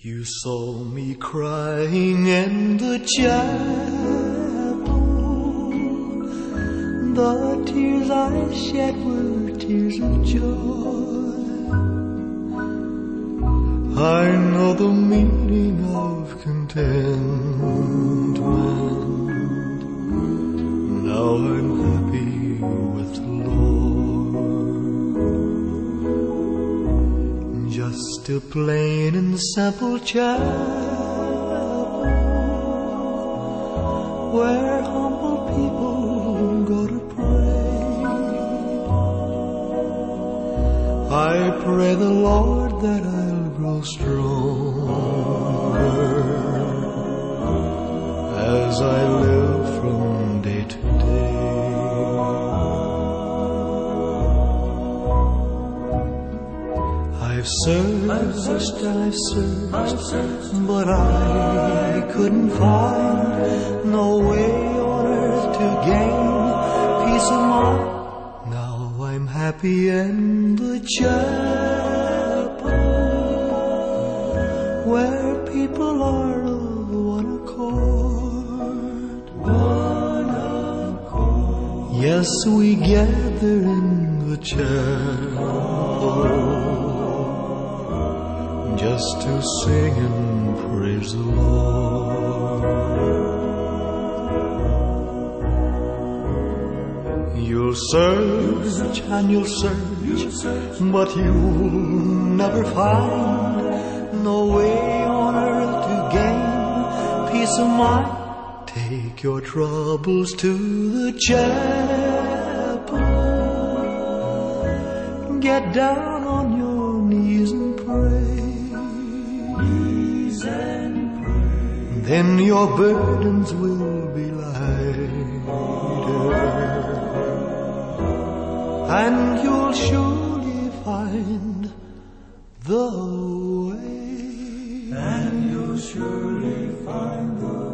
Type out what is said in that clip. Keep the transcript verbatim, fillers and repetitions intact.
You saw me crying in the chapel. The tears I shed were tears of joy. I know the meaning of contentment. Now I'm happy with the Lord. Just a plain and simple chapel where humble people go to pray. I pray the Lord that I'll grow stronger as I live from day to day. I've searched, I've searched, I've searched, I've searched, but I couldn't find no way on earth to gain peace of mind. Now I'm happy in the chapel where people are of one accord. One accord. Yes, we gather in the chapel just to sing and praise the Lord. You'll search and you'll search, but you'll never find no way on earth to gain peace of mind. Take your troubles to the chapel. Get down on your knees and pray. Knees and pray. Then your burdens will be lighter, and you'll surely find the way. And you'll surely find the way.